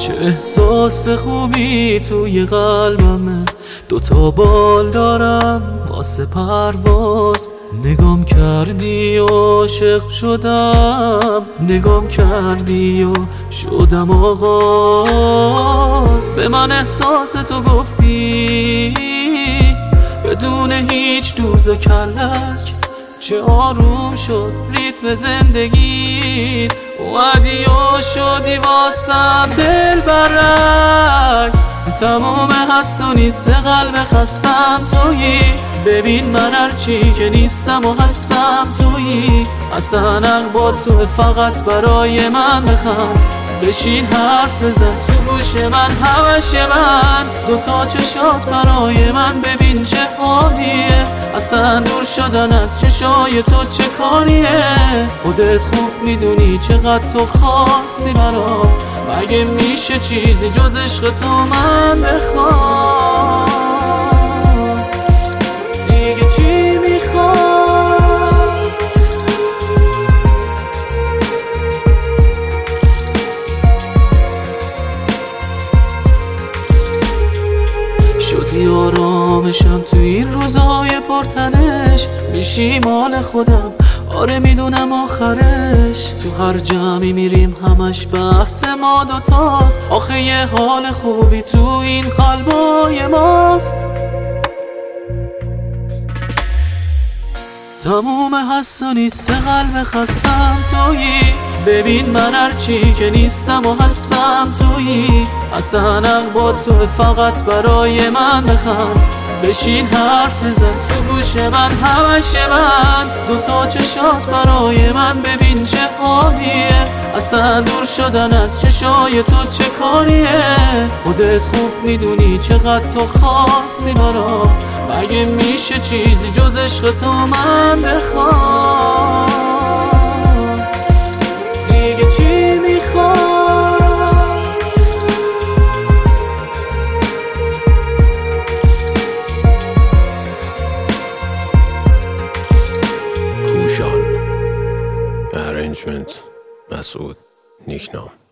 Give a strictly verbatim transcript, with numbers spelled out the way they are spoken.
چه احساس خوبی توی قلبمه، دوتا بال دارم واسه پرواز. نگام کردی و عاشق شدم، نگام کردی و شدم آغاز. به من احساس تو گفتی بدون هیچ دوز و کلک، چه آروم شد ریتم زندگی، اومدی و شدی واسم دل برک. تمام هست و نیست قلب خستم تویی، ببین من هرچی که نیستم و هستم تویی. اصلا حق با تو، فقط برای من بخند، بشین حرف بزن تو گوش من همش من. دوتا چشات برای من ببین چه حالیه، اصلا دور شدن از چشای تو چه کاریه. خودت خوب میدونی چقدر تو خاصی برام، مگه میشه چیزی جز عشق تو من بخوام؟ دیگه چی میخوام؟ شدی آرامشم تو این روزای پرتنش، میشی مال خودم آره میدونم آخرش. تو هر جمعی میریم همش بحث ما دوتاست، آخه یه حال خوبی تو این قلبای ماست. تموم هست و نیست قلب خستم تویی، ببین من هرچی که نیستم و هستم تویی. اصلا حق با تو، فقط برای من بخند، بشین حرف بزن تو گوش من همش من. دوتا چشات برای من ببین چه حالیه، اصلا دور شدن از چشای تو چه کاریه. خودت خوب میدونی چقدر تو خاصی برام، مگه میشه چیزی جز عشق تو من بخوام؟ دیگه چی میخوام؟ Arrangement مسعود نیکنام.